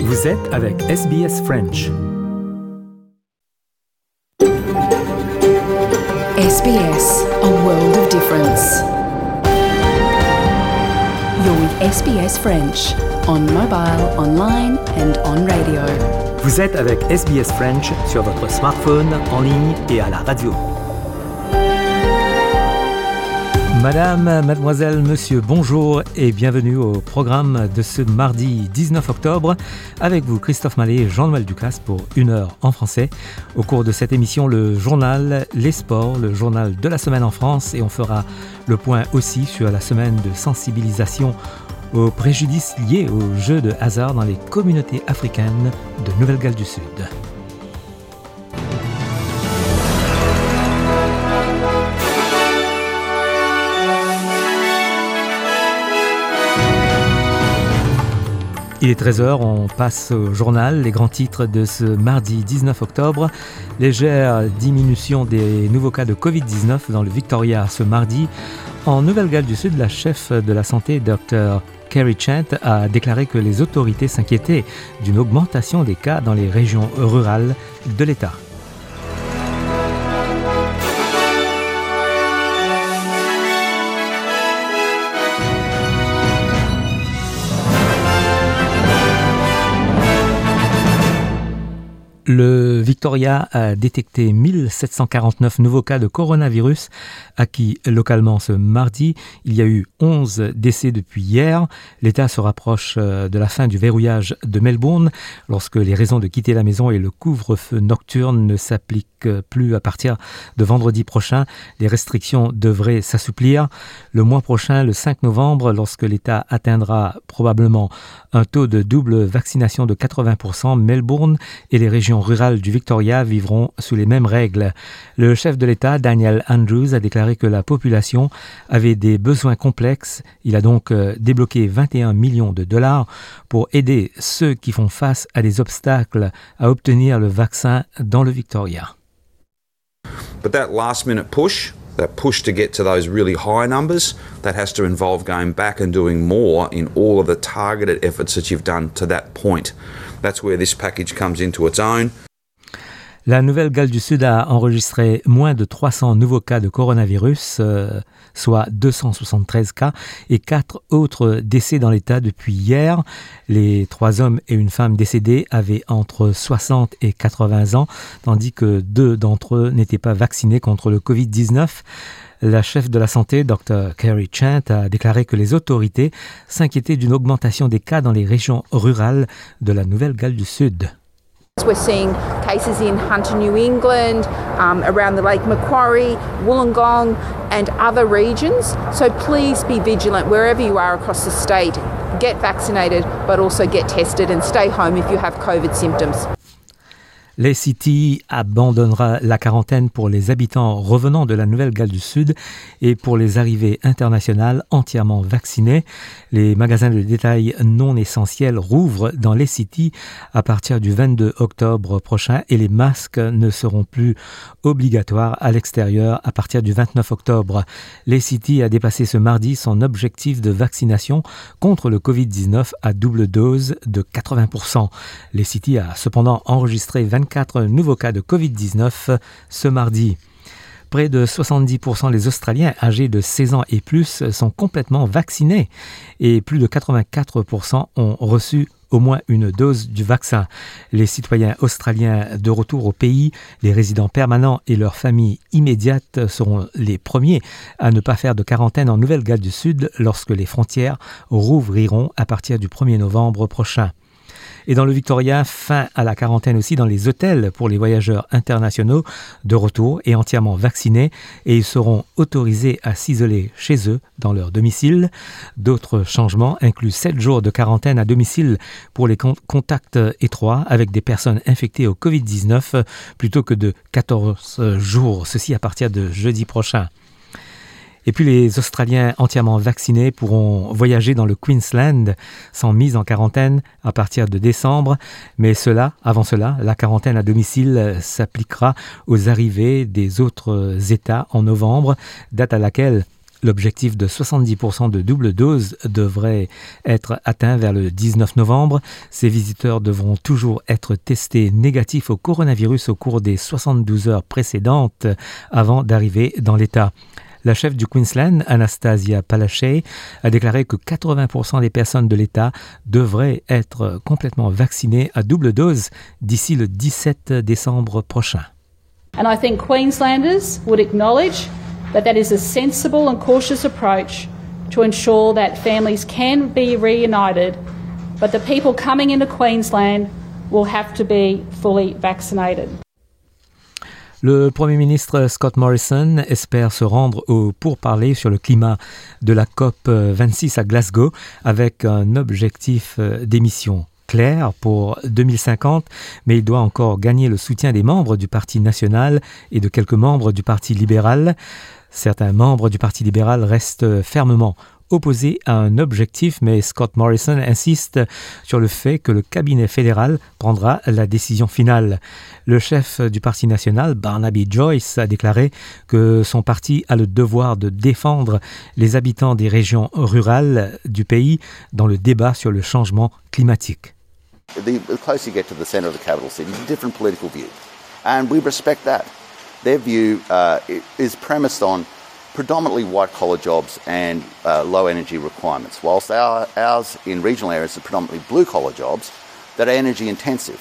Vous êtes avec SBS French. SBS, a world of difference. You're with SBS French, on mobile, online and on radio. Vous êtes avec SBS French sur votre smartphone, en ligne et à la radio. Madame, mademoiselle, monsieur, bonjour et bienvenue au programme de ce mardi 19 octobre. Avec vous, Christophe Mallet et Jean-Noël Ducasse pour 1 heure en français. Au cours de cette émission, le journal, les sports, le journal de la semaine en France et on fera le point aussi sur la semaine de sensibilisation aux préjudices liés aux jeux de hasard dans les communautés africaines de Nouvelle-Galles du Sud. Il est 13h, on passe au journal, les grands titres de ce mardi 19 octobre. Légère diminution des nouveaux cas de Covid-19 dans le Victoria ce mardi. En Nouvelle-Galles du Sud, la chef de la santé, Dr. Kerry Chant, a déclaré que les autorités s'inquiétaient d'une augmentation des cas dans les régions rurales de l'État. Le Victoria a détecté 1749 nouveaux cas de coronavirus acquis localement ce mardi. Il y a eu 11 décès depuis hier. L'État se rapproche de la fin du verrouillage de Melbourne lorsque les raisons de quitter la maison et le couvre-feu nocturne ne s'appliquent plus à partir de vendredi prochain. Les restrictions devraient s'assouplir. Le mois prochain, le 5 novembre, lorsque l'État atteindra probablement un taux de double vaccination de 80%, Melbourne et les régions rurales du Victoria vivront sous les mêmes règles. Le chef de l'État, Daniel Andrews, a déclaré que la population avait des besoins complexes. Il a donc débloqué 21 millions de dollars pour aider ceux qui font face à des obstacles à obtenir le vaccin dans le Victoria. But that last-minute push, that push to get to those really high numbers, that has to involve going back and doing more in all of the targeted efforts that you've done to that point. That's where this package comes into its own. La Nouvelle-Galles du Sud a enregistré moins de 300 nouveaux cas de coronavirus, soit 273 cas, et 4 autres décès dans l'État depuis hier. Les 3 hommes et une femme décédés avaient entre 60 et 80 ans, tandis que 2 d'entre eux n'étaient pas vaccinés contre le Covid-19. La chef de la santé, Dr. Kerry Chant, a déclaré que les autorités s'inquiétaient d'une augmentation des cas dans les régions rurales de la Nouvelle-Galles du Sud. We're seeing cases in Hunter, New England, around the Lake Macquarie, Wollongong and other regions. So please be vigilant wherever you are across the state. Get vaccinated but also get tested and stay home if you have COVID symptoms. L'ACT abandonnera la quarantaine pour les habitants revenant de la Nouvelle-Galles du Sud et pour les arrivées internationales entièrement vaccinées. Les magasins de détail non essentiels rouvrent dans l'ACT à partir du 22 octobre prochain et les masques ne seront plus obligatoires à l'extérieur à partir du 29 octobre. L'ACT a dépassé ce mardi son objectif de vaccination contre le Covid-19 à double dose de 80%. L'ACT a cependant enregistré 24 nouveaux cas de Covid-19 ce mardi. Près de 70% des Australiens âgés de 16 ans et plus sont complètement vaccinés et plus de 84% ont reçu au moins une dose du vaccin. Les citoyens australiens de retour au pays, les résidents permanents et leurs familles immédiates seront les premiers à ne pas faire de quarantaine en Nouvelle-Galles du Sud lorsque les frontières rouvriront à partir du 1er novembre prochain. Et dans le Victoria, fin à la quarantaine aussi dans les hôtels pour les voyageurs internationaux de retour et entièrement vaccinés et ils seront autorisés à s'isoler chez eux dans leur domicile. D'autres changements incluent 7 jours de quarantaine à domicile pour les contacts étroits avec des personnes infectées au Covid-19 plutôt que de 14 jours, ceci à partir de jeudi prochain. Et puis les Australiens entièrement vaccinés pourront voyager dans le Queensland sans mise en quarantaine à partir de décembre. Mais avant cela, la quarantaine à domicile s'appliquera aux arrivées des autres États en novembre, date à laquelle L'objectif de 70% de double dose devrait être atteint vers le 19 novembre. Ces visiteurs devront toujours être testés négatifs au coronavirus au cours des 72 heures précédentes avant d'arriver dans l'État. La chef du Queensland, Anastasia Palaszczuk, a déclaré que 80% des personnes de l'État devraient être complètement vaccinées à double dose d'ici le 17 décembre prochain. And I think Queenslanders would acknowledge that is a sensible and cautious approach to ensure that families can be reunited, but the people coming into Queensland will have to be fully vaccinated. Le Premier ministre Scott Morrison espère se rendre au pourparlers sur le climat de la COP26 à Glasgow avec un objectif d'émissions clair pour 2050, mais il doit encore gagner le soutien des membres du Parti national et de quelques membres du Parti libéral. Certains membres du Parti libéral restent fermement opposés à un objectif, mais Scott Morrison insiste sur le fait que le cabinet fédéral prendra la décision finale. Le chef du Parti national, Barnaby Joyce, a déclaré que son parti a le devoir de défendre les habitants des régions rurales du pays dans le débat sur le changement climatique. The closer you get to the centre of the capital city, it's a different political view, and we respect that. Their view is premised on predominantly white-collar jobs and low energy requirements, whilst ours in regional areas are predominantly blue-collar jobs that are energy intensive.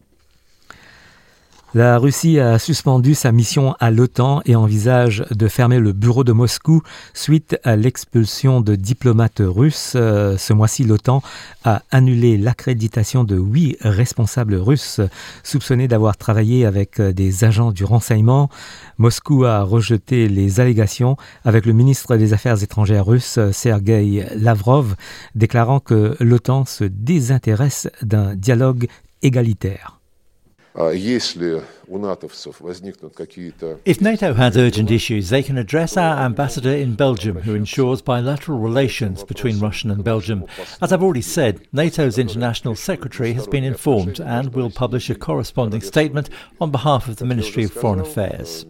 La Russie a suspendu sa mission à l'OTAN et envisage de fermer le bureau de Moscou suite à l'expulsion de diplomates russes. Ce mois-ci, l'OTAN a annulé l'accréditation de 8 responsables russes soupçonnés d'avoir travaillé avec des agents du renseignement. Moscou a rejeté les allégations avec le ministre des Affaires étrangères russe, Sergei Lavrov, déclarant que l'OTAN se désintéresse d'un dialogue égalitaire. If NATO has urgent issues, they can address our ambassador in Belgium, who ensures bilateral relations between Russia and Belgium. As I've already said, NATO's International Secretary has been informed and will publish a corresponding statement on behalf of the Ministry of Foreign Affairs.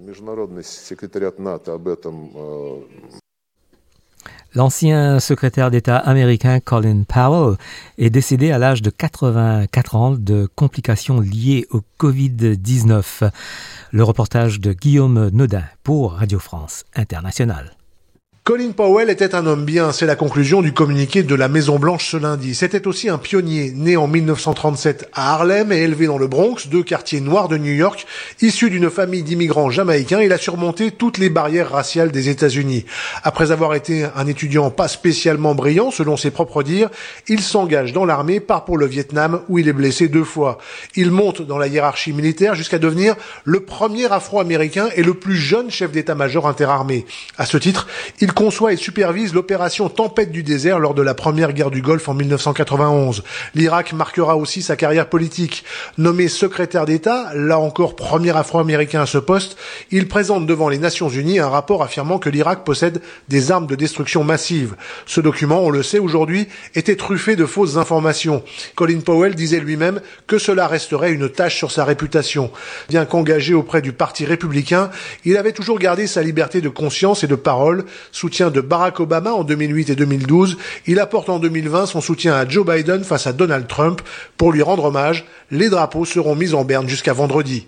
L'ancien secrétaire d'État américain Colin Powell est décédé à l'âge de 84 ans de complications liées au Covid-19. Le reportage de Guillaume Nodin pour Radio France Internationale. Colin Powell était un homme bien, c'est la conclusion du communiqué de la Maison-Blanche ce lundi. C'était aussi un pionnier, né en 1937 à Harlem et élevé dans le Bronx, 2 quartiers noirs de New York. Issu d'une famille d'immigrants jamaïcains, il a surmonté toutes les barrières raciales des États-Unis. Après avoir été un étudiant pas spécialement brillant, selon ses propres dires, il s'engage dans l'armée, part pour le Vietnam où il est blessé 2 fois. Il monte dans la hiérarchie militaire jusqu'à devenir le premier Afro-Américain et le plus jeune chef d'état-major interarmé. À ce titre, il conçoit et supervise l'opération Tempête du désert lors de la première guerre du Golfe en 1991. L'Irak marquera aussi sa carrière politique. Nommé secrétaire d'État, là encore premier Afro-Américain à ce poste, il présente devant les Nations Unies un rapport affirmant que l'Irak possède des armes de destruction massive. Ce document, on le sait aujourd'hui, était truffé de fausses informations. Colin Powell disait lui-même que cela resterait une tache sur sa réputation. Bien qu'engagé auprès du Parti républicain, il avait toujours gardé sa liberté de conscience et de parole. Soutien de Barack Obama en 2008 et 2012, il apporte en 2020 son soutien à Joe Biden face à Donald Trump. Pour lui rendre hommage, les drapeaux seront mis en berne jusqu'à vendredi.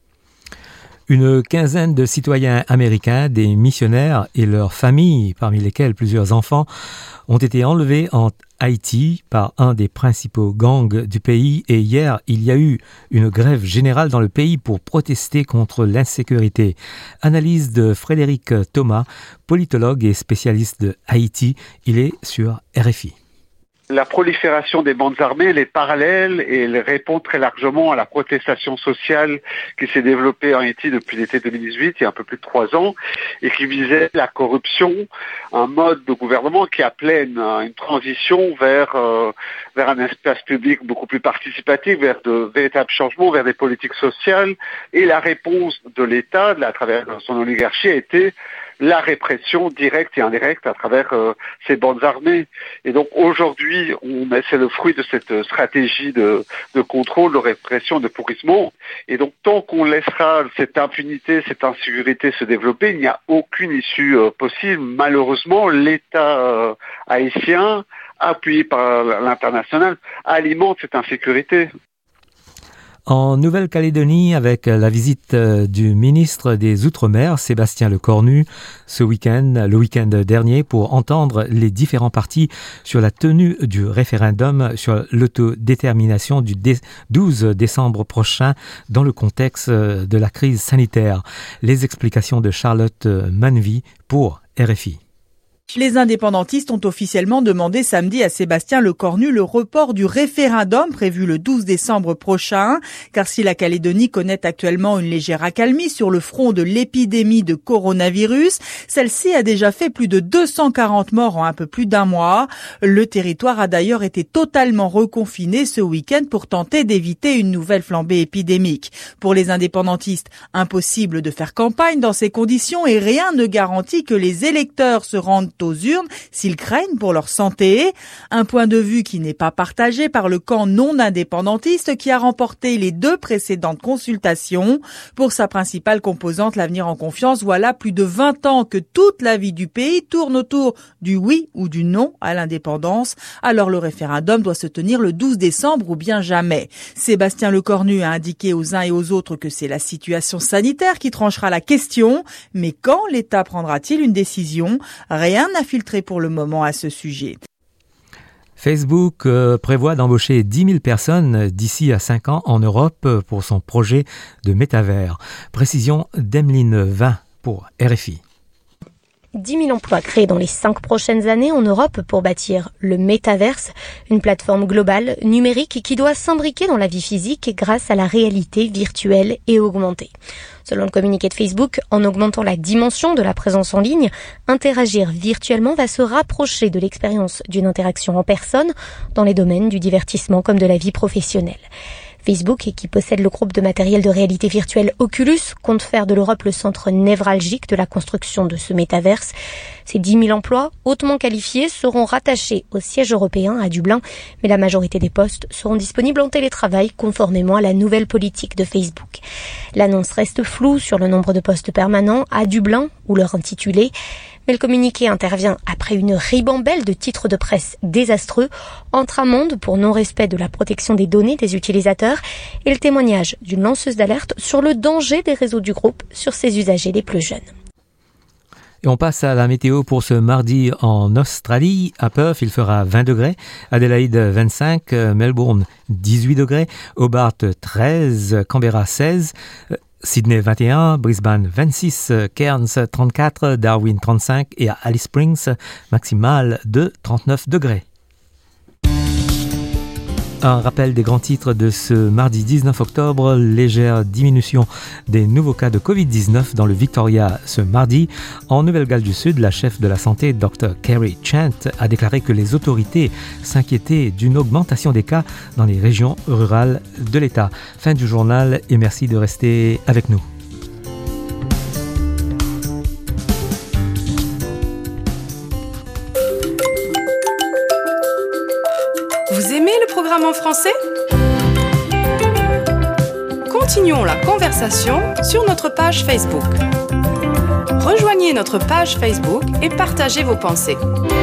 Une quinzaine de citoyens américains, des missionnaires et leurs familles, parmi lesquels plusieurs enfants, ont été enlevés en Haïti par un des principaux gangs du pays. Et hier, il y a eu une grève générale dans le pays pour protester contre l'insécurité. Analyse de Frédéric Thomas, politologue et spécialiste de Haïti. Il est sur RFI. La prolifération des bandes armées, elle est parallèle et elle répond très largement à la protestation sociale qui s'est développée en Haïti depuis l'été 2018, il y a un peu plus de 3 ans, et qui visait la corruption, un mode de gouvernement qui appelait une transition vers un espace public beaucoup plus participatif, vers de véritables changements, vers des politiques sociales. Et la réponse de l'État, à travers son oligarchie, a été la répression directe et indirecte à travers ces bandes armées. Et donc aujourd'hui, c'est le fruit de cette stratégie de contrôle, de répression, de pourrissement. Et donc tant qu'on laissera cette impunité, cette insécurité se développer, il n'y a aucune issue possible. Malheureusement, l'État haïtien, appuyé par l'international, alimente cette insécurité. En Nouvelle-Calédonie, avec la visite du ministre des Outre-mer, Sébastien Lecornu, le week-end dernier, pour entendre les différents partis sur la tenue du référendum sur l'autodétermination du 12 décembre prochain dans le contexte de la crise sanitaire. Les explications de Charlotte Manvy pour RFI. Les indépendantistes ont officiellement demandé samedi à Sébastien Lecornu le report du référendum prévu le 12 décembre prochain, car si la Calédonie connaît actuellement une légère accalmie sur le front de l'épidémie de coronavirus, celle-ci a déjà fait plus de 240 morts en un peu plus d'un mois. Le territoire a d'ailleurs été totalement reconfiné ce week-end pour tenter d'éviter une nouvelle flambée épidémique. Pour les indépendantistes, impossible de faire campagne dans ces conditions et rien ne garantit que les électeurs se rendent aux urnes s'ils craignent pour leur santé. Un point de vue qui n'est pas partagé par le camp non indépendantiste qui a remporté les 2 précédentes consultations. Pour sa principale composante, l'Avenir en confiance, voilà plus de 20 ans que toute la vie du pays tourne autour du oui ou du non à l'indépendance. Alors le référendum doit se tenir le 12 décembre ou bien jamais. Sébastien Lecornu a indiqué aux uns et aux autres que c'est la situation sanitaire qui tranchera la question. Mais quand l'État prendra-t-il une décision ? Rien n'a filtré pour le moment à ce sujet. Facebook prévoit d'embaucher 10 000 personnes d'ici à 5 ans en Europe pour son projet de métavers. Précision d'Emeline Vin pour RFI. 10 000 emplois créés dans les 5 prochaines années en Europe pour bâtir le métaverse, une plateforme globale, numérique, qui doit s'imbriquer dans la vie physique grâce à la réalité virtuelle et augmentée. Selon le communiqué de Facebook, en augmentant la dimension de la présence en ligne, interagir virtuellement va se rapprocher de l'expérience d'une interaction en personne dans les domaines du divertissement comme de la vie professionnelle. Facebook, qui possède le groupe de matériel de réalité virtuelle Oculus, compte faire de l'Europe le centre névralgique de la construction de ce métaverse. Ces 10 000 emplois hautement qualifiés seront rattachés au siège européen à Dublin, mais la majorité des postes seront disponibles en télétravail conformément à la nouvelle politique de Facebook. L'annonce reste floue sur le nombre de postes permanents à Dublin ou leur intitulé. Mais le communiqué intervient après une ribambelle de titres de presse désastreux, entre amendes pour non-respect de la protection des données des utilisateurs et le témoignage d'une lanceuse d'alerte sur le danger des réseaux du groupe sur ses usagers les plus jeunes. Et on passe à la météo pour ce mardi en Australie. À Perth, il fera 20 degrés. Adélaïde, 25. Melbourne, 18 degrés. Hobart, 13. Canberra, 16. Sydney 21, Brisbane 26, Cairns 34, Darwin 35 et à Alice Springs, maximale de 39 degrés. Un rappel des grands titres de ce mardi 19 octobre, légère diminution des nouveaux cas de Covid-19 dans le Victoria ce mardi. En Nouvelle-Galles du Sud, la chef de la santé, Dr. Kerry Chant, a déclaré que les autorités s'inquiétaient d'une augmentation des cas dans les régions rurales de l'État. Fin du journal et merci de rester avec nous. Vous aimez le programme en français ? Continuons la conversation sur notre page Facebook. Rejoignez notre page Facebook et partagez vos pensées.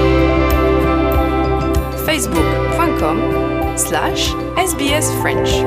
facebook.com/SBS French.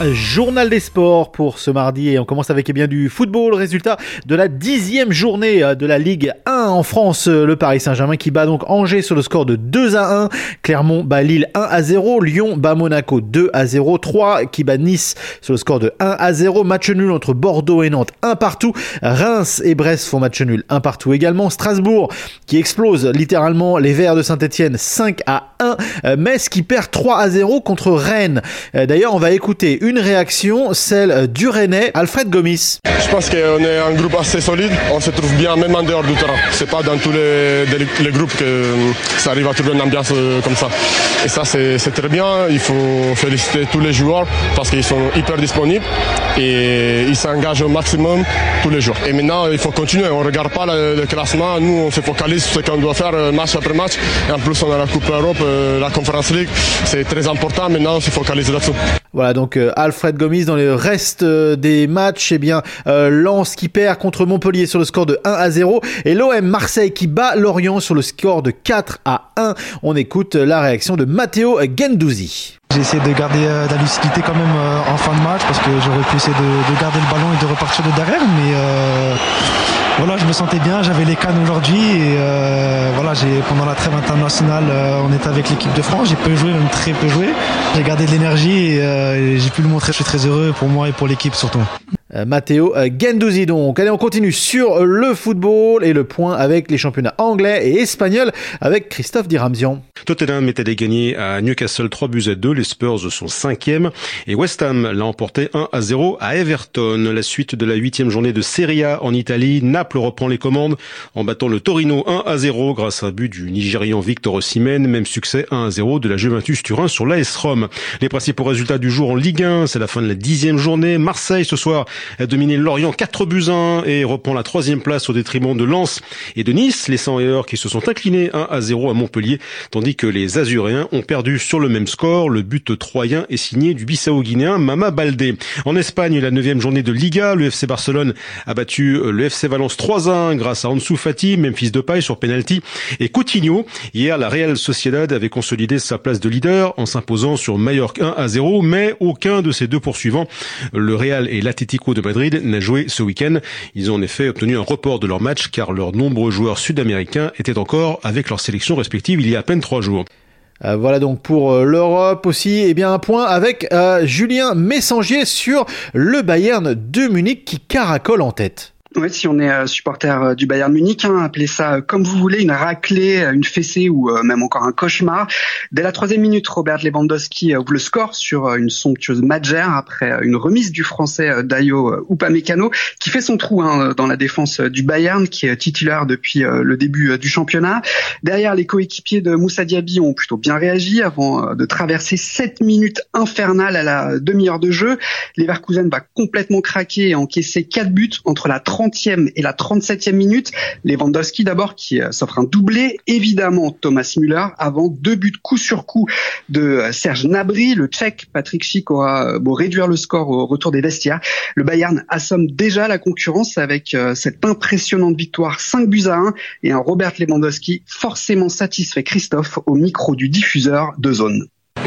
Journal des sports pour ce mardi et on commence avec du football. Résultat de la 10e journée de la Ligue 1 en France. Le Paris Saint-Germain qui bat donc Angers sur le score de 2-1. Clermont bat Lille 1-0. Lyon bat Monaco 2-0. 3 qui bat Nice sur le score de 1-0. Match nul entre Bordeaux et Nantes 1-1. Reims et Brest font match nul 1-1 également. Strasbourg qui explose littéralement les Verts de Saint-Etienne 5-1. Metz qui perd 3-0 contre Rennes. D'ailleurs, on va écouter une réaction, celle du Rennais, Alfred Gomis. Je pense qu'on est un groupe assez solide, on se trouve bien même en dehors du terrain. C'est pas dans tous les groupes que ça arrive à trouver une ambiance comme ça. Et ça c'est très bien, il faut féliciter tous les joueurs parce qu'ils sont hyper disponibles et ils s'engagent au maximum tous les jours. Et maintenant il faut continuer, on ne regarde pas le classement, nous on se focalise sur ce qu'on doit faire match après match. Et en plus on a la Coupe Europe, la Conference League, c'est très important, maintenant on se focalise là-dessus. Voilà donc Alfred Gomis. Dans le reste des matchs, Lens qui perd contre Montpellier sur le score de 1-0 et l'OM Marseille qui bat Lorient sur le score de 4-1. On écoute la réaction de Matteo Guendouzi. J'ai essayé de garder de la lucidité quand même en fin de match parce que j'aurais pu essayer de garder le ballon et de repartir de derrière, mais voilà, je me sentais bien, j'avais les cannes aujourd'hui et voilà, pendant la trêve internationale, on était avec l'équipe de France, j'ai peu joué, même très peu joué. J'ai gardé de l'énergie et j'ai pu le montrer, je suis très heureux pour moi et pour l'équipe surtout. Matteo Guendouzi donc. Allez, on continue sur le football et le point avec les championnats anglais et espagnols avec Christophe Diramzian. Tottenham est allé gagner à Newcastle 3-2. Les Spurs sont 5e et West Ham l'a emporté 1-0 à Everton. La suite de la 8e journée de Serie A en Italie. Naples reprend les commandes en battant le Torino 1-0 grâce à un but du Nigérian Victor Osimhen. Même succès 1-0 de la Juventus Turin sur l'AS Rome. Les principaux résultats du jour en Ligue 1, c'est la fin de la 10e journée. Marseille ce soir a dominé Lorient 4-1 et reprend la 3e place au détriment de Lens et de Nice. Les 100 heures qui se sont inclinés 1-0 à Montpellier, tandis que les Azuréens ont perdu sur le même score. Le but troyen est signé du Bissau-Guinéen Mama Baldé. En Espagne, la 9e journée de Liga, le FC Barcelone a battu le FC Valence 3-1 grâce à Ansu Fati, Memphis Depay sur penalty et Coutinho. Hier, la Real Sociedad avait consolidé sa place de leader en s'imposant sur Mallorca 1-0, mais aucun de ses deux poursuivants, le Real et l'Atlético de Madrid, n'a joué ce week-end. Ils ont en effet obtenu un report de leur match car leurs nombreux joueurs sud-américains étaient encore avec leurs sélections respectives il y a à peine 3 jours. Voilà donc pour l'Europe aussi, un point avec Julien Messangier sur le Bayern de Munich qui caracole en tête. Ouais, si on est supporter du Bayern Munich, appelez ça comme vous voulez, une raclée, une fessée ou même encore un cauchemar. Dès la 3e minute, Robert Lewandowski ouvre le score sur une somptueuse Madjer après une remise du français Dayo Upamecano qui fait son trou dans la défense du Bayern, qui est titulaire depuis le début du championnat. Derrière, les coéquipiers de Moussa Diaby ont plutôt bien réagi avant de traverser 7 minutes infernales à la demi-heure de jeu. Leverkusen va complètement craquer et encaisser 4 buts entre la 30e et la 37e minute. Lewandowski d'abord qui s'offre un doublé, évidemment Thomas Müller avant 2 buts coup sur coup de Serge Gnabry. Le Tchèque Patrick Schick aura beau réduire le score au retour des vestiaires. Le Bayern assomme déjà la concurrence avec cette impressionnante victoire 5-1 et un Robert Lewandowski forcément satisfait, Christophe, au micro du diffuseur de Zone.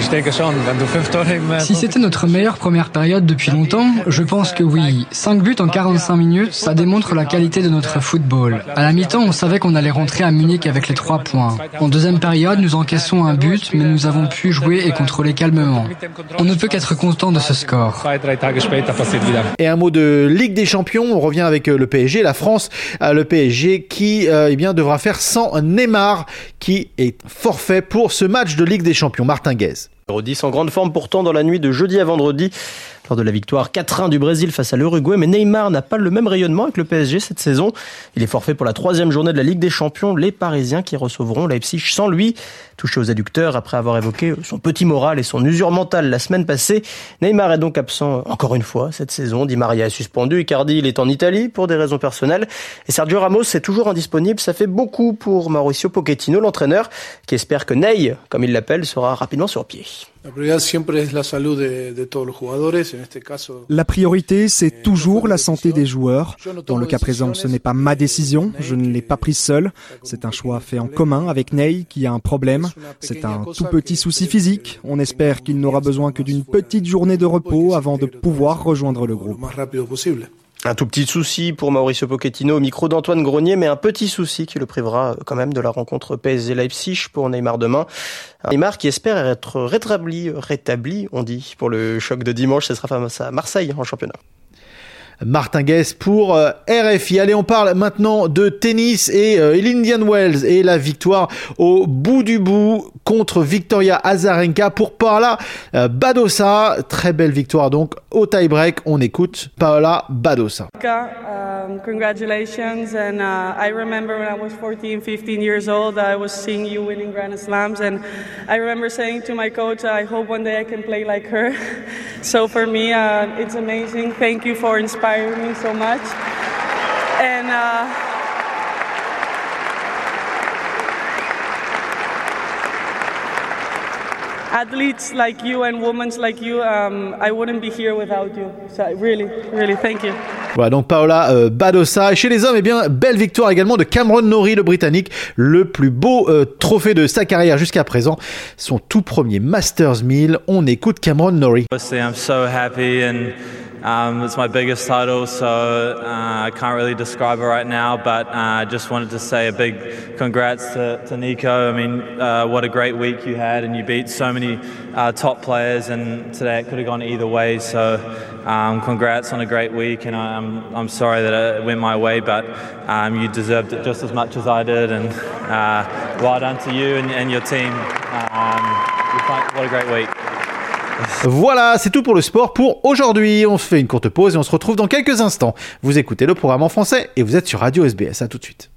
Si c'était notre meilleure première période depuis longtemps, je pense que oui. 5 buts en 45 minutes, ça démontre la qualité de notre football. À la mi-temps, on savait qu'on allait rentrer à Munich avec les 3 points. En deuxième période, nous encaissons un but, mais nous avons pu jouer et contrôler calmement. On ne peut qu'être content de ce score. Et un mot de Ligue des Champions, on revient avec le PSG, la France, le PSG qui devra faire sans Neymar, qui est forfait pour ce match de Ligue des Champions. Martin Guez. 10 en grande forme pourtant dans la nuit de jeudi à vendredi lors de la victoire 4-1 du Brésil face à l'Uruguay, mais Neymar n'a pas le même rayonnement avec le PSG cette saison. Il est forfait pour la 3e journée de la Ligue des Champions, les Parisiens qui recevront Leipzig sans lui. Touché aux adducteurs après avoir évoqué son petit moral et son usure mentale la semaine passée, Neymar est donc absent encore une fois cette saison. Di Maria est suspendu, Icardi il est en Italie pour des raisons personnelles et Sergio Ramos est toujours indisponible. Ça fait beaucoup pour Mauricio Pochettino, l'entraîneur, qui espère que Ney, comme il l'appelle, sera rapidement sur pied. La priorité, c'est toujours la santé des joueurs. Dans le cas présent, ce n'est pas ma décision, je ne l'ai pas prise seule. C'est un choix fait en commun avec Ney qui a un problème. C'est un tout petit souci physique. On espère qu'il n'aura besoin que d'une petite journée de repos avant de pouvoir rejoindre le groupe. Un tout petit souci pour Mauricio Pochettino au micro d'Antoine Grenier, mais un petit souci qui le privera quand même de la rencontre PSG-Leipzig pour Neymar demain. Neymar qui espère être rétabli, on dit, pour le choc de dimanche. Ce sera face à Marseille en championnat. Martin Guess pour RFI. Allez, on parle maintenant de tennis et l'Indian Wells et la victoire au bout du bout contre Victoria Azarenka pour Paola Badosa. Très belle victoire donc au tie-break. On écoute Paola Badosa. Congratulations, and I remember when I was 14, 15 years old, I was seeing you winning Grand Slams, and I remember saying to my coach, I hope one day I can play like her. So for me, it's amazing. Thank you for inspiring me so much. And athletes like you and women like you, I wouldn't be here without you. So really, thank you. Voilà donc Paola Badosa. Et chez les hommes, eh bien, belle victoire également de Cameron Norrie, le Britannique, le plus beau trophée de sa carrière jusqu'à présent, son tout premier Masters 1000. On écoute Cameron Norrie. I'm so happy and it's my biggest title, so I can't really describe it right now, but I just wanted to say a big congrats to Nico. I mean, what a great week you had, and you beat so many top players, and today it could have gone either way, so congrats on a great week, and I'm sorry that it went my way, but you deserved it just as much as I did, and well done to you and your team. What a great week. Voilà, c'est tout pour le sport pour aujourd'hui. On se fait une courte pause et on se retrouve dans quelques instants. Vous écoutez le programme en français et vous êtes sur Radio SBS. À tout de suite.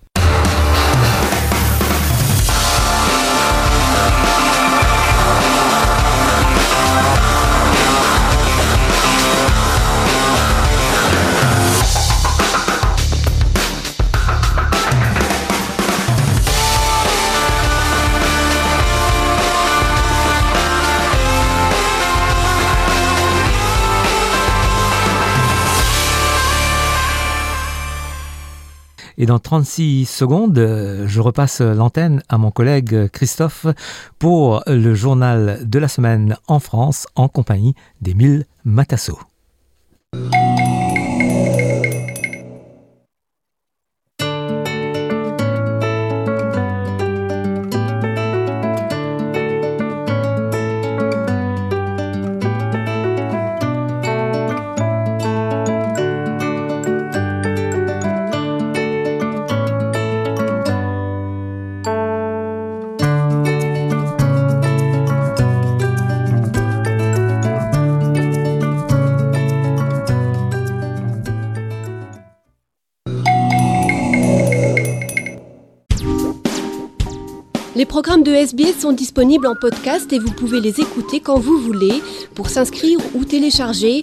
Et dans 36 secondes, je repasse l'antenne à mon collègue Christophe pour le journal de la semaine en France en compagnie d'Émile Matasso. Les programmes de SBS sont disponibles en podcast et vous pouvez les écouter quand vous voulez. Pour s'inscrire ou télécharger,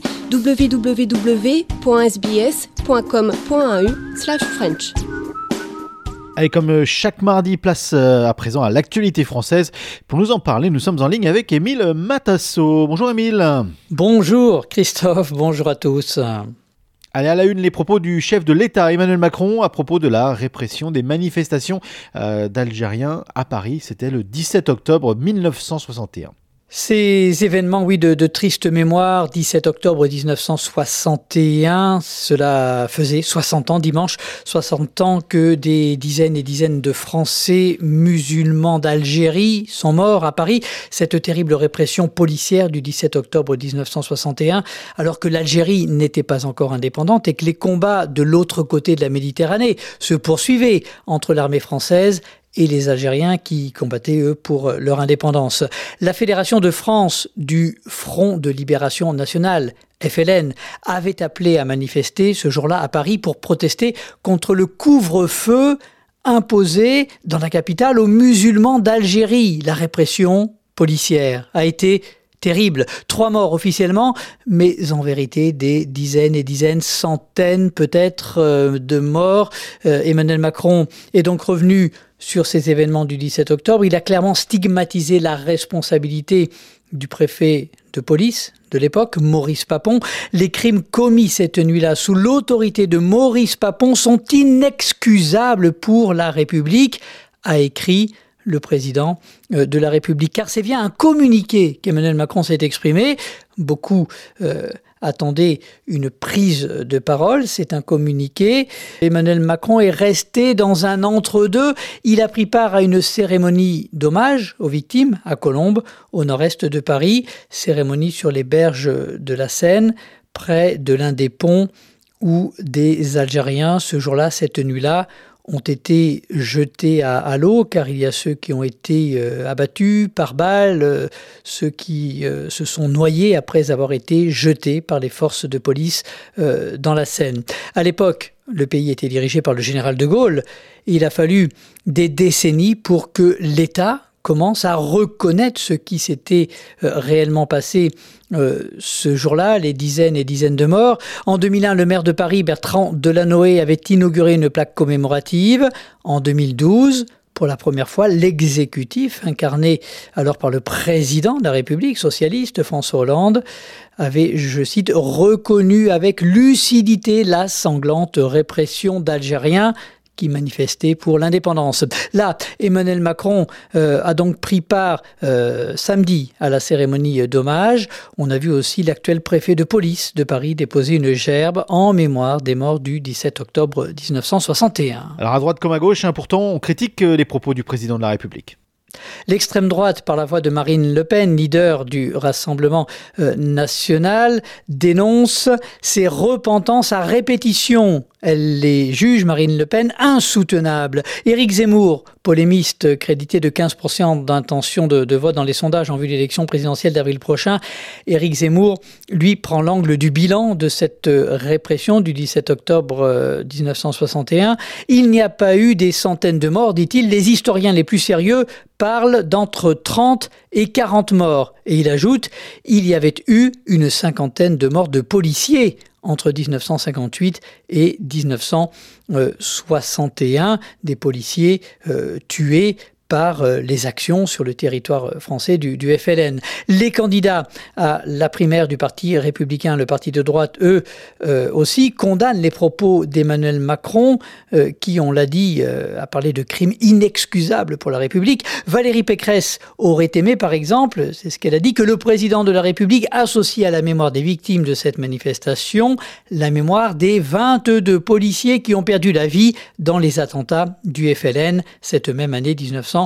www.sbs.com.au/French. Allez, comme chaque mardi, place à présent à l'actualité française. Pour nous en parler, nous sommes en ligne avec Émile Matasso. Bonjour Émile. Bonjour Christophe, bonjour à tous. Allez, à la une, les propos du chef de l'État, Emmanuel Macron, à propos de la répression des manifestations d'Algériens à Paris. C'était le 17 octobre 1961. Ces événements, oui, de triste mémoire, 17 octobre 1961, cela faisait 60 ans dimanche, 60 ans que des dizaines et dizaines de Français musulmans d'Algérie sont morts à Paris. Cette terrible répression policière du 17 octobre 1961, alors que l'Algérie n'était pas encore indépendante et que les combats de l'autre côté de la Méditerranée se poursuivaient entre l'armée française et les Algériens qui combattaient, eux, pour leur indépendance. La Fédération de France du Front de Libération Nationale, FLN, avait appelé à manifester ce jour-là à Paris pour protester contre le couvre-feu imposé dans la capitale aux musulmans d'Algérie. La répression policière a été terrible. 3 morts officiellement, mais en vérité des dizaines et dizaines, centaines peut-être de morts. Emmanuel Macron est donc revenu sur ces événements du 17 octobre. Il a clairement stigmatisé la responsabilité du préfet de police de l'époque, Maurice Papon. Les crimes commis cette nuit-là sous l'autorité de Maurice Papon sont inexcusables pour la République, a écrit le président de la République. Car c'est via un communiqué qu'Emmanuel Macron s'est exprimé. Beaucoup attendaient une prise de parole. C'est un communiqué. Emmanuel Macron est resté dans un entre-deux. Il a pris part à une cérémonie d'hommage aux victimes à Colombes, au nord-est de Paris. Cérémonie sur les berges de la Seine, près de l'un des ponts où des Algériens, ce jour-là, cette nuit-là, ont été jetés à l'eau, car il y a ceux qui ont été abattus par balles, ceux qui se sont noyés après avoir été jetés par les forces de police dans la Seine. À l'époque, le pays était dirigé par le général de Gaulle. Il a fallu des décennies pour que l'État commence à reconnaître ce qui s'était réellement passé ce jour-là, les dizaines et dizaines de morts. En 2001, le maire de Paris, Bertrand Delanoë, avait inauguré une plaque commémorative. En 2012, pour la première fois, l'exécutif, incarné alors par le président de la République socialiste, François Hollande, avait, je cite, reconnu avec lucidité la sanglante répression d'Algériens qui manifestaient pour l'indépendance. Là, Emmanuel Macron a donc pris part samedi à la cérémonie d'hommage. On a vu aussi l'actuel préfet de police de Paris déposer une gerbe en mémoire des morts du 17 octobre 1961. Alors à droite comme à gauche, pourtant, on critique les propos du président de la République. L'extrême droite, par la voix de Marine Le Pen, leader du Rassemblement national, dénonce ces repentances à répétition. Elle les juge, Marine Le Pen, insoutenables. Éric Zemmour, polémiste crédité de 15% d'intention de vote dans les sondages en vue de l'élection présidentielle d'avril prochain, Éric Zemmour, lui, prend l'angle du bilan de cette répression du 17 octobre 1961. Il n'y a pas eu des centaines de morts, dit-il. Les historiens les plus sérieux parlent d'entre 30 et 40 morts. Et il ajoute, il y avait eu une cinquantaine de morts de policiers entre 1958 et 1961, des policiers tués par les actions sur le territoire français du FLN. Les candidats à la primaire du Parti républicain, le parti de droite, eux aussi, condamnent les propos d'Emmanuel Macron, qui, on l'a dit, a parlé de crimes inexcusables pour la République. Valérie Pécresse aurait aimé, par exemple, c'est ce qu'elle a dit, que le président de la République associe à la mémoire des victimes de cette manifestation la mémoire des 22 policiers qui ont perdu la vie dans les attentats du FLN cette même année 1961.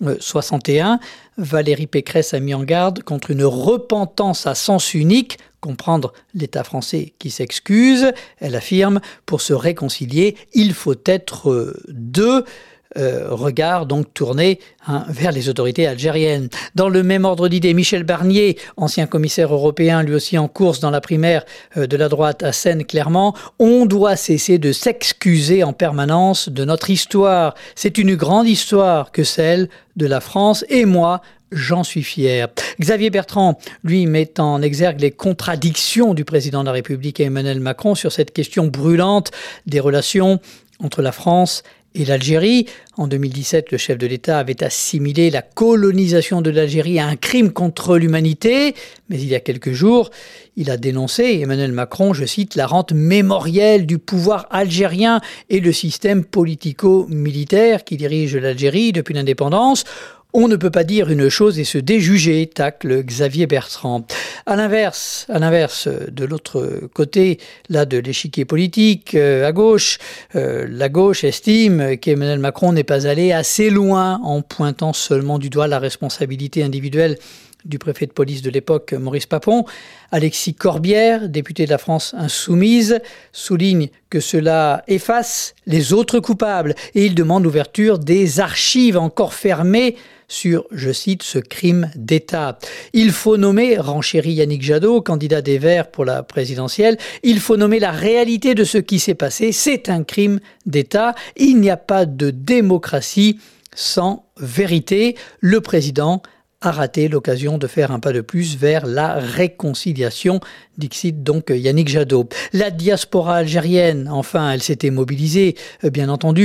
Valérie Pécresse a mis en garde contre une repentance à sens unique, comprendre l'État français qui s'excuse. Elle affirme, pour se réconcilier, il faut être deux. Regard donc tourné vers les autorités algériennes. Dans le même ordre d'idée, Michel Barnier, ancien commissaire européen, lui aussi en course dans la primaire de la droite à Seine-Clermont, on doit cesser de s'excuser en permanence de notre histoire. C'est une grande histoire que celle de la France, et moi, j'en suis fier. Xavier Bertrand, lui, met en exergue les contradictions du président de la République et Emmanuel Macron sur cette question brûlante des relations entre la France et l'Algérie. En 2017, le chef de l'État avait assimilé la colonisation de l'Algérie à un crime contre l'humanité. Mais il y a quelques jours, il a dénoncé, Emmanuel Macron, je cite, la rente mémorielle du pouvoir algérien et le système politico-militaire qui dirige l'Algérie depuis l'indépendance. On ne peut pas dire une chose et se déjuger, tacle Xavier Bertrand. À l'inverse, de l'autre côté, là, de l'échiquier politique, à gauche, la gauche estime qu'Emmanuel Macron n'est pas allé assez loin en pointant seulement du doigt la responsabilité individuelle du préfet de police de l'époque, Maurice Papon. Alexis Corbière, député de la France insoumise, souligne que cela efface les autres coupables et il demande l'ouverture des archives encore fermées sur, je cite, ce crime d'État. Il faut nommer, renchérit Yannick Jadot, candidat des Verts pour la présidentielle, il faut nommer la réalité de ce qui s'est passé. C'est un crime d'État. Il n'y a pas de démocratie sans vérité. Le président a raté l'occasion de faire un pas de plus vers la réconciliation, dixit donc Yannick Jadot. La diaspora algérienne, enfin, elle s'était mobilisée, bien entendu,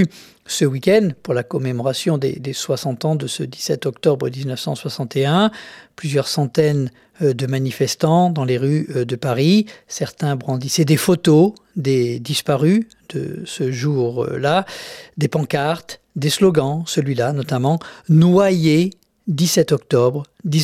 ce week-end pour la commémoration des 60 ans de ce 17 octobre 1961. Plusieurs centaines de manifestants dans les rues de Paris. Certains brandissaient des photos des disparus de ce jour-là, des pancartes, des slogans, celui-là notamment, noyé 17 octobre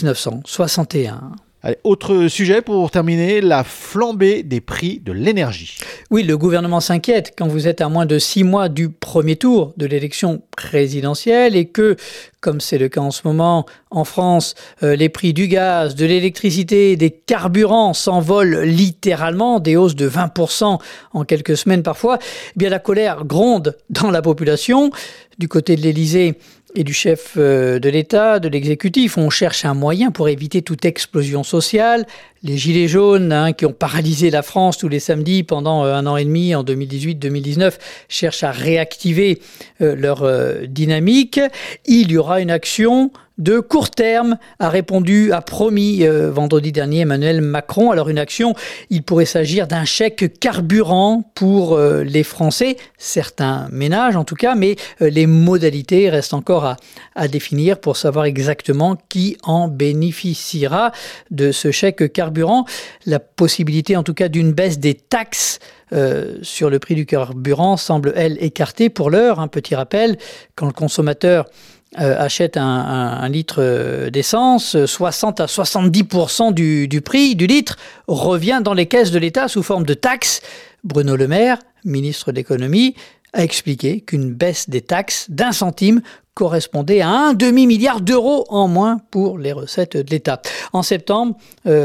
1961. Allez, autre sujet pour terminer, la flambée des prix de l'énergie. Oui, le gouvernement s'inquiète quand vous êtes à moins de 6 mois du premier tour de l'élection présidentielle et que, comme c'est le cas en ce moment en France, les prix du gaz, de l'électricité, des carburants s'envolent littéralement, des hausses de 20% en quelques semaines parfois. Eh bien, la colère gronde dans la population. Du côté de l'Élysée et du chef de l'État, de l'exécutif, on cherche un moyen pour éviter toute explosion sociale. Les gilets jaunes qui ont paralysé la France tous les samedis pendant 1 an et demi en 2018-2019 cherchent à réactiver leur dynamique. Il y aura une action de court terme, a promis vendredi dernier Emmanuel Macron. Alors une action, il pourrait s'agir d'un chèque carburant pour les Français, certains ménages en tout cas, mais les modalités restent encore à définir pour savoir exactement qui en bénéficiera de ce chèque carburant. La possibilité en tout cas d'une baisse des taxes sur le prix du carburant semble, elle, écartée pour l'heure. Un petit rappel, quand le consommateur achète un litre d'essence, 60 à 70% du prix du litre revient dans les caisses de l'État sous forme de taxes. Bruno Le Maire, ministre de l'économie, a expliqué qu'une baisse des taxes d'1 centime correspondait à un demi-milliard d'euros en moins pour les recettes de l'État. En septembre,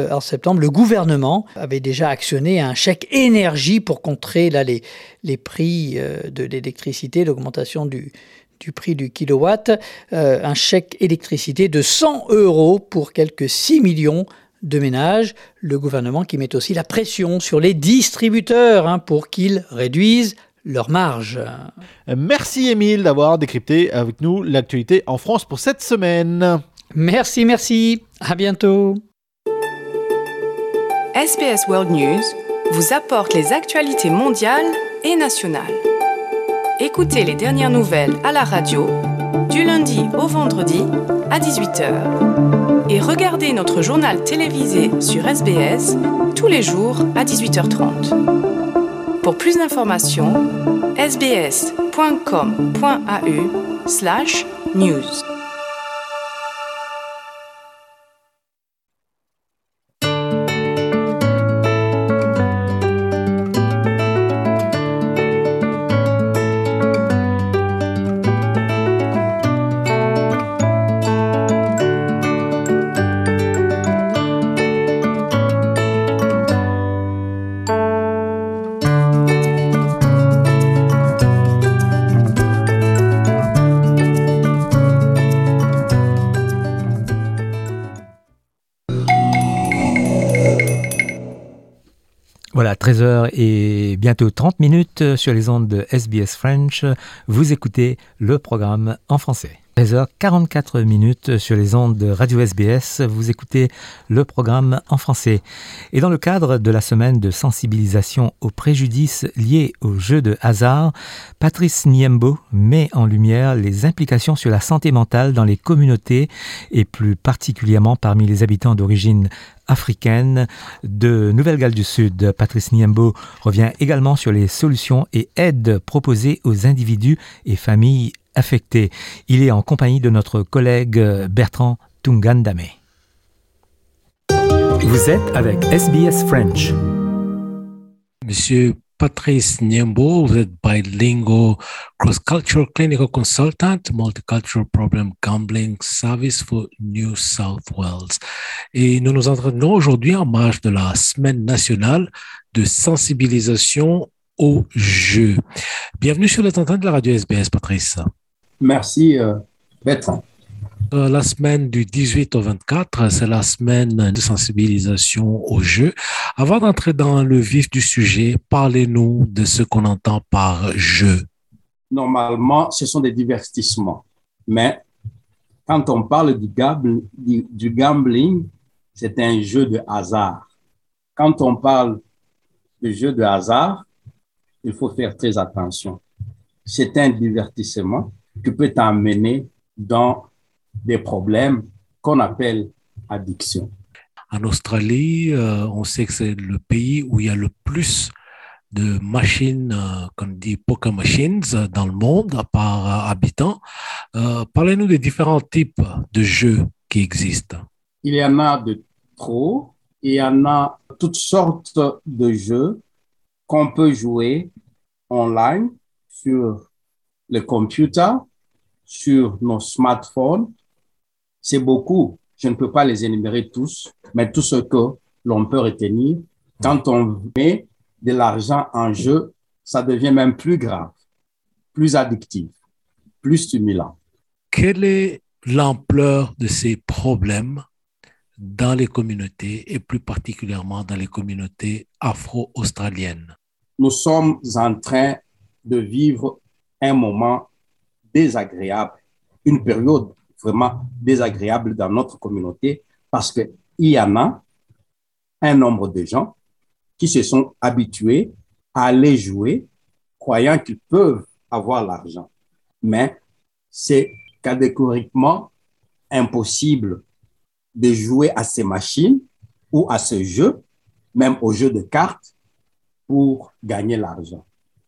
le gouvernement avait déjà actionné un chèque énergie pour contrer les prix de l'électricité, l'augmentation du prix du kilowatt, un chèque électricité de 100 € pour quelques 6 millions de ménages. Le gouvernement qui met aussi la pression sur les distributeurs pour qu'ils réduisent leur marge. Merci Émile d'avoir décrypté avec nous l'actualité en France pour cette semaine. Merci. À bientôt. SBS World News vous apporte les actualités mondiales et nationales. Écoutez les dernières nouvelles à la radio, du lundi au vendredi à 18h. Et regardez notre journal télévisé sur SBS tous les jours à 18h30. Pour plus d'informations, sbs.com.au/news. Voilà, 13h et bientôt 30 minutes sur les ondes de SBS French. Vous écoutez le programme en français. 13h44 minutes sur les ondes de Radio SBS. Vous écoutez le programme en français. Et dans le cadre de la semaine de sensibilisation aux préjudices liés aux jeux de hasard, Patrice Niembo met en lumière les implications sur la santé mentale dans les communautés et plus particulièrement parmi les habitants d'origine africaine de Nouvelle-Galles du Sud. Patrice Niembo revient également sur les solutions et aides proposées aux individus et familles affectés. Il est en compagnie de notre collègue Bertrand Tungandame. Vous êtes avec SBS French. Monsieur Patrice Niembo, vous êtes bilingual cross-cultural clinical consultant, multicultural problem gambling service for New South Wales. Et nous nous entraînons aujourd'hui en marge de la semaine nationale de sensibilisation aux jeux. Bienvenue sur les antennes de la radio SBS, Patrice. Merci, Bertrand. La semaine du 18 au 24, c'est la semaine de sensibilisation aux jeux. Avant d'entrer dans le vif du sujet, parlez-nous de ce qu'on entend par jeu. Normalement, ce sont des divertissements. Mais quand on parle du gambling, c'est un jeu de hasard. Quand on parle de jeu de hasard, il faut faire très attention. c'est un divertissement qui peut t'emmener dans des problèmes qu'on appelle addiction. En Australie, on sait que c'est le pays où il y a le plus de machines, qu'on dit poker machines, dans le monde, par habitant. Parlez-nous des différents types de jeux qui existent. Il y en a de trop. Il y en a toutes sortes de jeux qu'on peut jouer online sur le computer, sur nos smartphones. C'est beaucoup. Je ne peux pas les énumérer tous, mais tout ce que l'on peut retenir, quand on met de l'argent en jeu, ça devient même plus grave, plus addictif, plus stimulant. Quelle est l'ampleur de ces problèmes dans les communautés et plus particulièrement dans les communautés afro-australiennes? Nous sommes en train de vivre un moment désagréable, une période vraiment désagréable dans notre communauté parce qu'il y en a un nombre de gens qui se sont habitués à aller jouer, croyant qu'ils peuvent avoir l'argent. Mais c'est catégoriquement impossible de jouer à ces machines ou à ce jeu, même au jeu de cartes, pour gagner l'argent.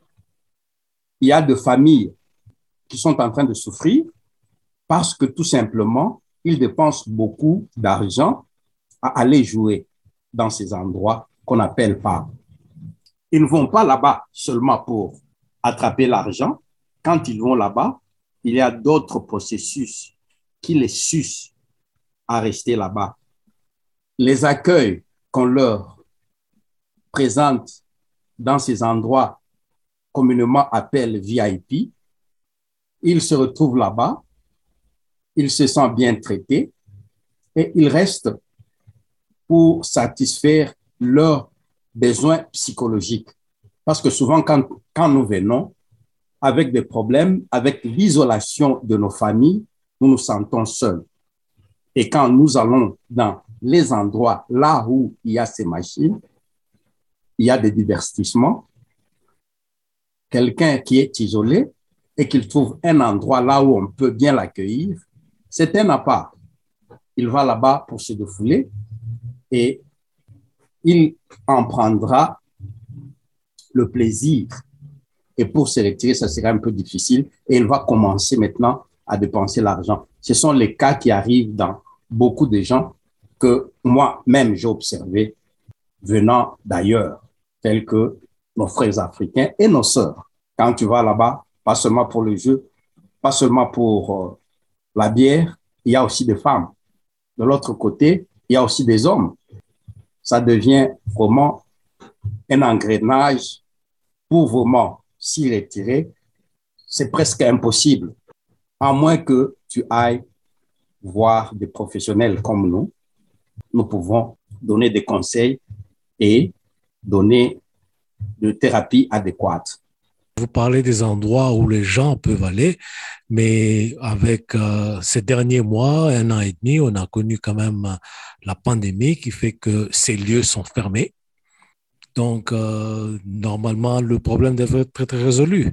Il y a des familles qui sont en train de souffrir parce que tout simplement, ils dépensent beaucoup d'argent à aller jouer dans ces endroits qu'on appelle pubs. Ils ne vont pas là-bas seulement pour attraper l'argent. Quand ils vont là-bas, il y a d'autres processus qui les sucent à rester là-bas. Les accueils qu'on leur présente dans ces endroits communément appelés VIP, ils se retrouvent là-bas, ils se sentent bien traités et ils restent pour satisfaire leurs besoins psychologiques. Parce que souvent, quand nous venons avec des problèmes, avec l'isolation de nos familles, nous nous sentons seuls. Et quand nous allons dans les endroits là où il y a ces machines, il y a des divertissements, quelqu'un qui est isolé et qu'il trouve un endroit là où on peut bien l'accueillir, c'est un appart. Il va là-bas pour se défouler et il en prendra le plaisir. Et pour se retirer, ça sera un peu difficile et il va commencer maintenant à dépenser l'argent. Ce sont les cas qui arrivent dans beaucoup de gens que moi-même j'ai observé venant d'ailleurs, tels que nos frères africains et nos sœurs. Quand tu vas là-bas, pas seulement pour le jeu, pas seulement pour la bière, il y a aussi des femmes. De l'autre côté, il y a aussi des hommes. Ça devient vraiment un engrenage pour vraiment s'y retirer. C'est presque impossible, à moins que tu ailles voir des professionnels comme nous. Nous pouvons donner des conseils et donner de thérapies adéquates. Vous parlez des endroits où les gens peuvent aller, mais avec ces derniers mois, 1 an et demi, on a connu quand même la pandémie qui fait que ces lieux sont fermés. Donc, normalement, le problème devrait être résolu.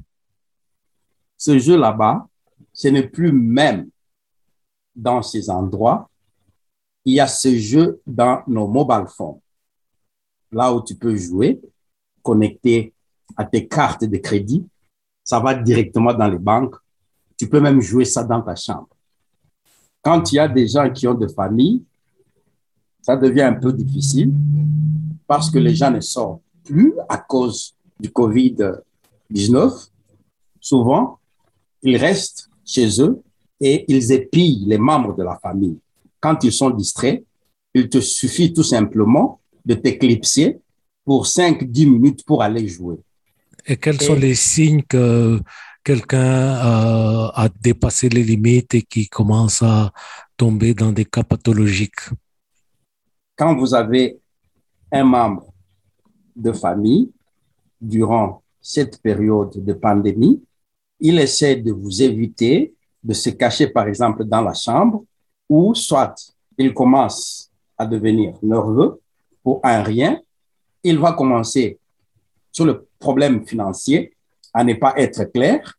Ce jeu là-bas, ce n'est plus même dans ces endroits. Il y a ce jeu dans nos mobile phones, là où tu peux jouer, connecté à tes cartes de crédit. Ça va directement dans les banques. Tu peux même jouer ça dans ta chambre. Quand il y a des gens qui ont de famille, ça devient un peu difficile parce que les gens ne sortent plus à cause du COVID-19. Souvent, ils restent chez eux et ils épillent les membres de la famille. Quand ils sont distraits, il te suffit tout simplement de t'éclipser pour 5-10 minutes pour aller jouer. Et quels sont les signes que quelqu'un a dépassé les limites et qui commence à tomber dans des cas pathologiques? Quand vous avez un membre de famille durant cette période de pandémie, il essaie de vous éviter, de se cacher par exemple dans la chambre, ou soit il commence à devenir nerveux pour un rien, il va commencer sur le problème financier à ne pas être clair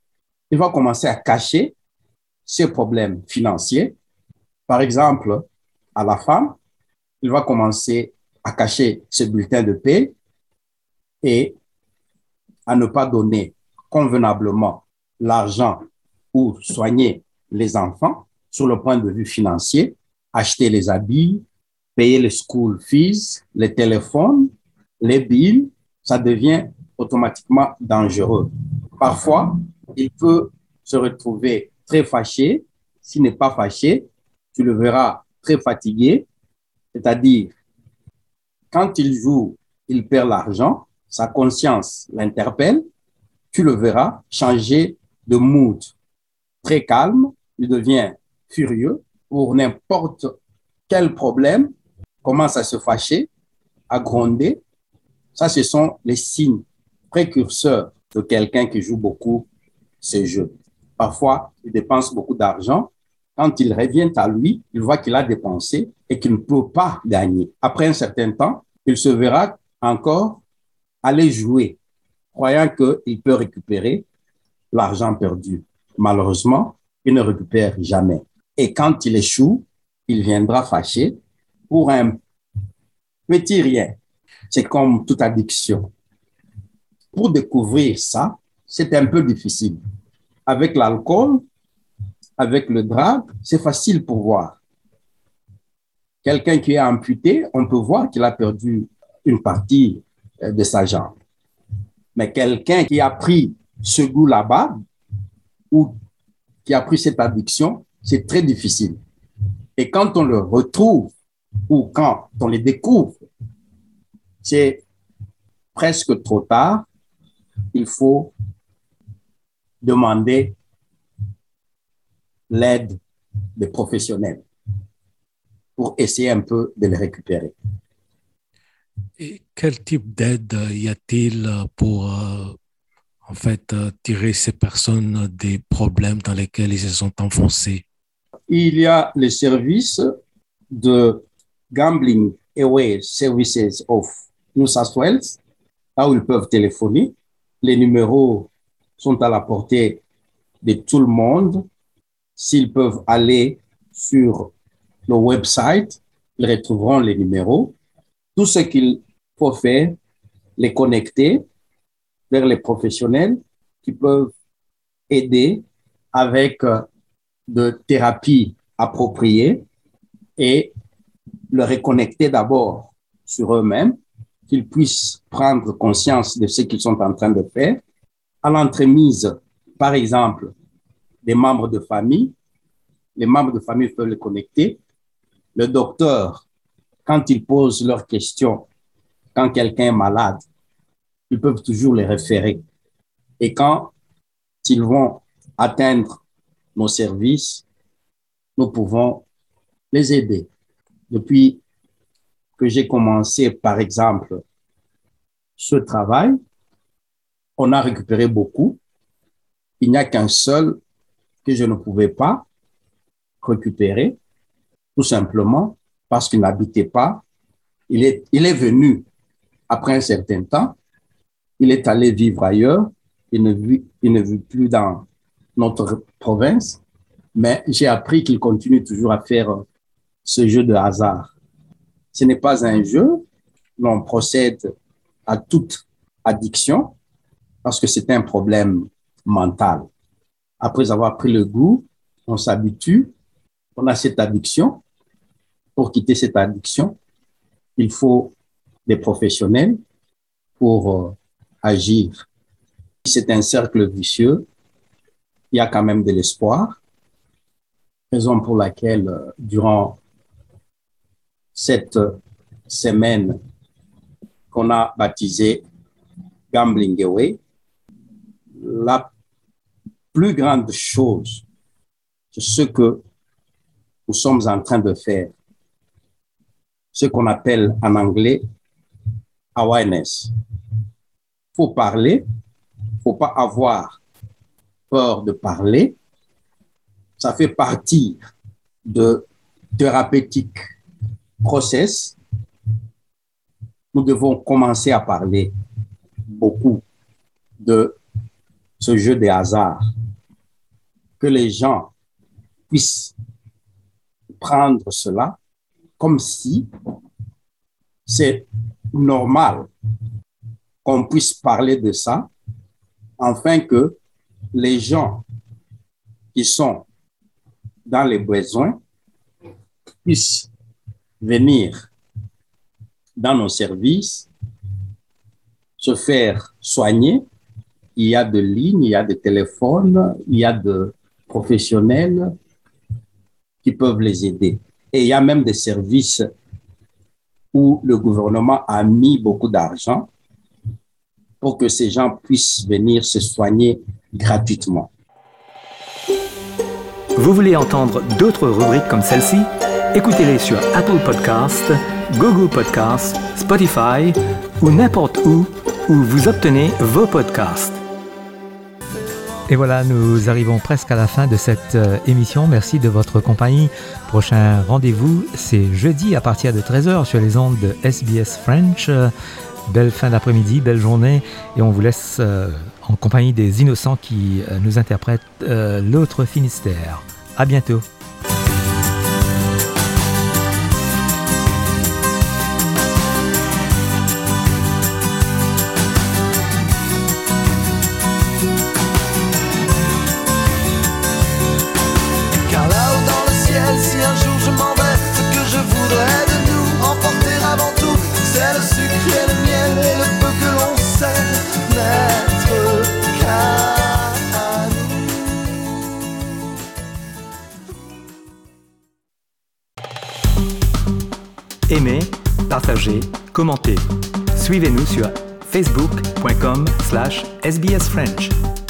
il va commencer à cacher ses problèmes financiers. Par exemple, à la femme, il va commencer à cacher ses bulletins de paie et à ne pas donner convenablement l'argent pour soigner les enfants sur le point de vue financier, acheter les habits, payer les school fees, les téléphones, les bills, ça devient automatiquement dangereux. Parfois, il peut se retrouver très fâché. S'il n'est pas fâché, tu le verras très fatigué, c'est-à-dire quand il joue, il perd l'argent, sa conscience l'interpelle, tu le verras changer de mood très calme, il devient furieux pour n'importe quel problème, commence à se fâcher, à gronder. Ça, ce sont les signes précurseurs de quelqu'un qui joue beaucoup ces jeux. Parfois, il dépense beaucoup d'argent. Quand il revient à lui, il voit qu'il a dépensé et qu'il ne peut pas gagner. Après un certain temps, il se verra encore aller jouer, croyant qu'il peut récupérer l'argent perdu. Malheureusement, il ne récupère jamais. Et quand il échoue, il viendra fâché pour un petit rien. C'est comme toute addiction. Pour découvrir ça, c'est un peu difficile. Avec l'alcool, avec le drap, c'est facile pour voir. Quelqu'un qui est amputé, on peut voir qu'il a perdu une partie de sa jambe. Mais quelqu'un qui a pris ce goût là-bas ou qui a pris cette addiction, c'est très difficile. Et quand on le retrouve ou quand on le découvre, c'est presque trop tard. Il faut demander l'aide des professionnels pour essayer un peu de les récupérer. Et quel type d'aide y a-t-il pour en fait tirer ces personnes des problèmes dans lesquels ils se sont enfoncés? Il y a les services de Gambling Away Services of New South Wales, là où ils peuvent téléphoner. Les numéros sont à la portée de tout le monde. S'ils peuvent aller sur le website, ils retrouveront les numéros. Tout ce qu'il faut faire, les connecter vers les professionnels qui peuvent aider avec de thérapies appropriées et le reconnecter d'abord sur eux-mêmes, qu'ils puissent prendre conscience de ce qu'ils sont en train de faire. À l'entremise, par exemple, des membres de famille, les membres de famille peuvent les connecter. Le docteur, quand il pose leurs questions, quand quelqu'un est malade, ils peuvent toujours les référer. Et quand ils vont atteindre nos services, nous pouvons les aider. Depuis que j'ai commencé, par exemple, ce travail, on a récupéré beaucoup. Il n'y a qu'un seul que je ne pouvais pas récupérer, tout simplement parce qu'il n'habitait pas. Il est venu après un certain temps. Il est allé vivre ailleurs. Il ne vit plus dans notre province. Mais j'ai appris qu'il continue toujours à faire ce jeu de hasard. Ce n'est pas un jeu. On procède à toute addiction parce que c'est un problème mental. Après avoir pris le goût, on s'habitue, on a cette addiction. Pour quitter cette addiction, il faut des professionnels pour agir. C'est un cercle vicieux. Il y a quand même de l'espoir. Raison pour laquelle, durant cette semaine qu'on a baptisée Gambling Away, la plus grande chose, c'est ce que nous sommes en train de faire, ce qu'on appelle en anglais awareness. Il faut parler, il ne faut pas avoir peur de parler. Ça fait partie de thérapeutique process. Nous devons commencer à parler beaucoup de ce jeu de hasard. que les gens puissent prendre cela comme si c'est normal qu'on puisse parler de ça, afin que les gens qui sont dans les besoins puissent venir dans nos services, se faire soigner. Il y a de lignes, il y a de téléphones, il y a de professionnels qui peuvent les aider. Et il y a même des services où le gouvernement a mis beaucoup d'argent pour que ces gens puissent venir se soigner gratuitement. Vous voulez entendre d'autres rubriques comme celle-ci? Écoutez-les sur Apple Podcasts, Google Podcasts, Spotify ou n'importe où vous obtenez vos podcasts. Et voilà, nous arrivons presque à la fin de cette émission. Merci de votre compagnie. Prochain rendez-vous, c'est jeudi à partir de 13h sur les ondes de SBS French. Belle fin d'après-midi, belle journée. Et on vous laisse en compagnie des Innocents qui nous interprètent l'autre Finistère. À bientôt. Aimez, partagez, commentez. Suivez-nous sur facebook.com/sbsfrench.